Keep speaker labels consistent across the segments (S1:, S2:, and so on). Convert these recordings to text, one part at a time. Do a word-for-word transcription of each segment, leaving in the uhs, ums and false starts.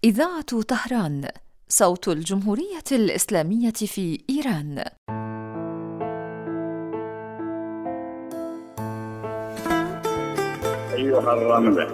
S1: إذاعة طهران، صوت الجمهورية الإسلامية في إيران.
S2: أيها الرملة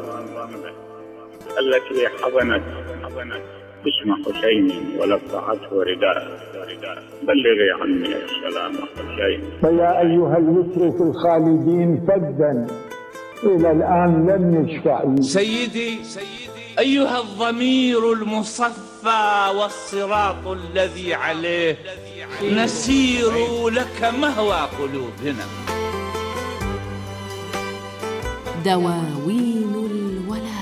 S2: التي حضنت اسم حسين ولفعته رداء، بلغي عني السلام حسين.
S3: فيا أيها المشرك الخالدين فدا إلى الآن لم يشفع.
S4: سيدي أيها الضمير المصفى والصراط الذي عليه نسير لك مهوى قلوبنا.
S1: دواوين الولاء.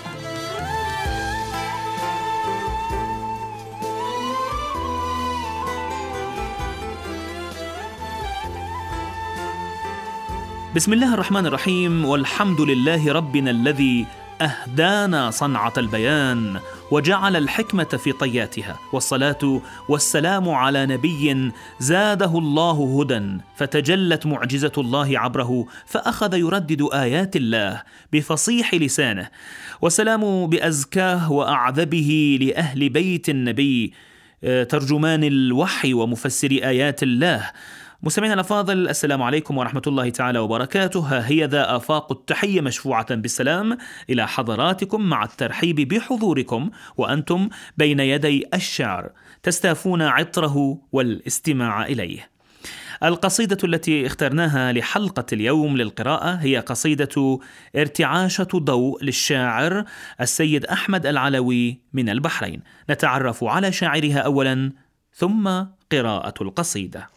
S5: بسم الله الرحمن الرحيم، والحمد لله ربنا الذي أهدانا صنعة البيان وجعل الحكمة في طياتها، والصلاة والسلام على نبي زاده الله هدى فتجلت معجزة الله عبره فأخذ يردد آيات الله بفصيح لسانه، والسلام بأزكاه وأعذبه لأهل بيت النبي ترجمان الوحي ومفسر آيات الله. مستمعينا الأفاضل، السلام عليكم ورحمة الله تعالى وبركاته. ها هي ذا آفاق التحية مشفوعة بالسلام إلى حضراتكم، مع الترحيب بحضوركم وأنتم بين يدي الشعر تستافون عطره والاستماع إليه. القصيدة التي اخترناها لحلقة اليوم للقراءة هي قصيدة ارتعاشة ضوء للشاعر السيد أحمد العلوي من البحرين. نتعرف على شاعرها أولا ثم قراءة القصيدة.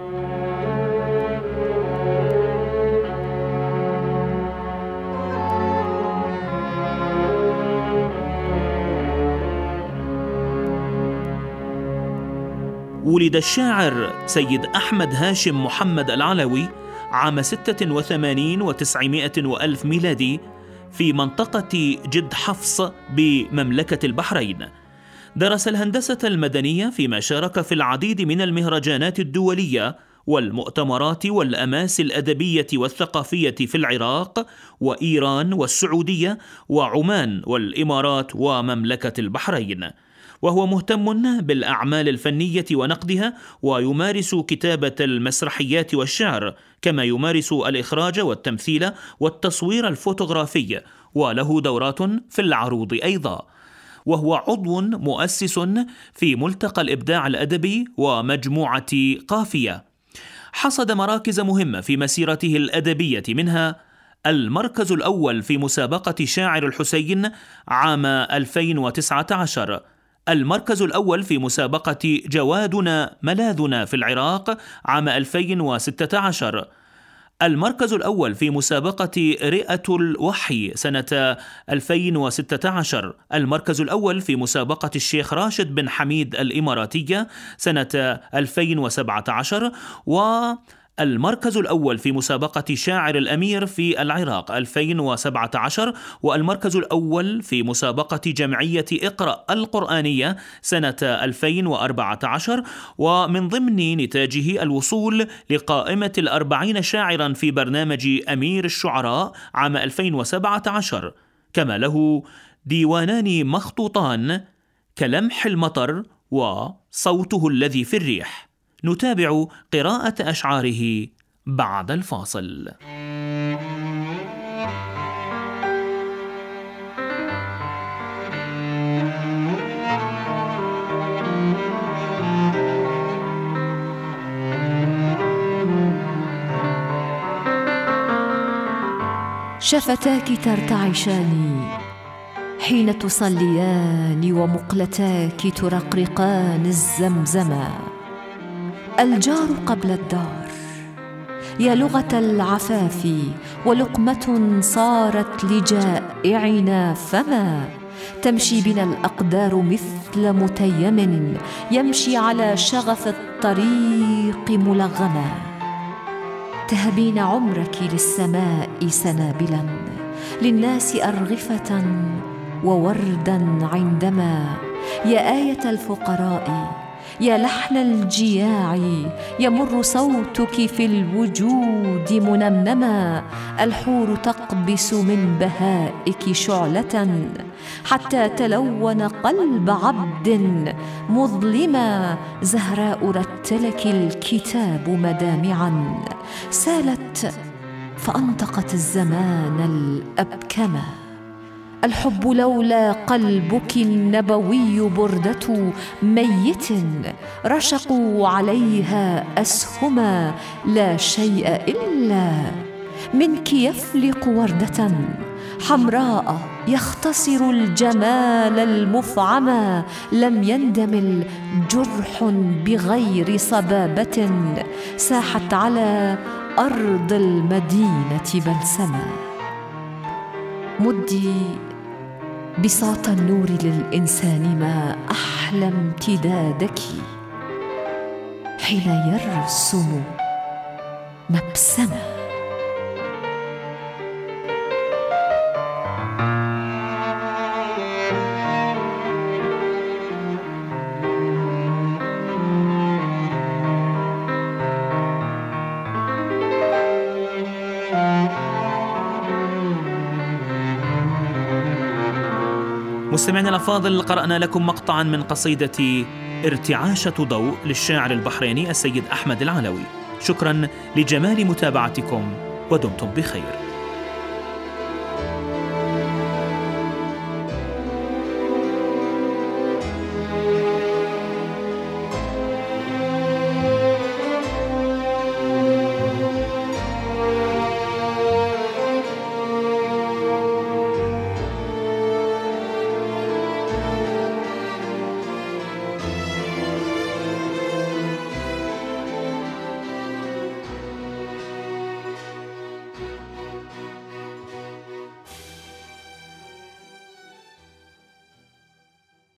S5: ولد الشاعر سيد أحمد هاشم محمد العلوي عام ستة وثمانين وتسعمائة وألف ميلادي في منطقة جد حفص بمملكة البحرين. درس الهندسة المدنية، فيما شارك في العديد من المهرجانات الدولية والمؤتمرات والأماس الأدبية والثقافية في العراق وإيران والسعودية وعمان والإمارات ومملكة البحرين، وهو مهتم بالأعمال الفنية ونقدها، ويمارس كتابة المسرحيات والشعر، كما يمارس الإخراج والتمثيل والتصوير الفوتوغرافي، وله دورات في العروض أيضا. وهو عضو مؤسس في ملتقى الإبداع الأدبي ومجموعة قافية. حصد مراكز مهمة في مسيرته الأدبية، منها المركز الأول في مسابقة شاعر الحسين عام ألفين وتسعة عشر، المركز الأول في مسابقة جوادنا ملاذنا في العراق عام ألفين وستة عشر، المركز الأول في مسابقة رئة الوحي سنة ألفين وستة عشر، المركز الأول في مسابقة الشيخ راشد بن حميد الإماراتية سنة ألفين وسبعة عشر، والمركز الأول في مسابقة شاعر الأمير في العراق ألفين وسبعة عشر، والمركز الأول في مسابقة جمعية اقرأ القرآنية سنة ألفين وأربعة عشر، ومن ضمن نتاجه الوصول لقائمة الأربعين شاعرا في برنامج أمير الشعراء عام ألفين وسبعة عشر. كما له ديوانان مخطوطان كلمح المطر وصوته الذي في الريح. نتابع قراءة أشعاره بعد الفاصل.
S1: شفتاك ترتعشان حين تصليان، ومقلتاك ترقرقان الزمزما. الجار قبل الدار يا لغة العفاف، ولقمة صارت لجائعنا، فما تمشي بنا الأقدار مثل متيم يمشي على شغف الطريق ملغما. تهبين عمرك للسماء سنابلا، للناس أرغفة ووردا، عندما يا آية الفقراء يا لحن الجياع يمر صوتك في الوجود منمنما، الحور تقبس من بهائك شعلة حتى تلون قلب عبد مظلما، زهراء رتلك الكتاب مدامعا سالت فأنطقت الزمان الأبكما. الحب لولا قلبك النبوي بردة ميت رشقوا عليها أسهما، لا شيء إلا منك يفلق وردة حمراء يختصر الجمال المفعما، لم يندمل جرح بغير صبابة ساحت على أرض المدينة بلسما. مدي بساط النور للإنسان ما أحلى امتدادك حين يرسم مبسما.
S5: مستمعينا الأفاضل، قرأنا لكم مقطعا من قصيدة ارتعاشة ضوء للشاعر البحريني السيد أحمد العلوي. شكرا لجمال متابعتكم ودمتم بخير.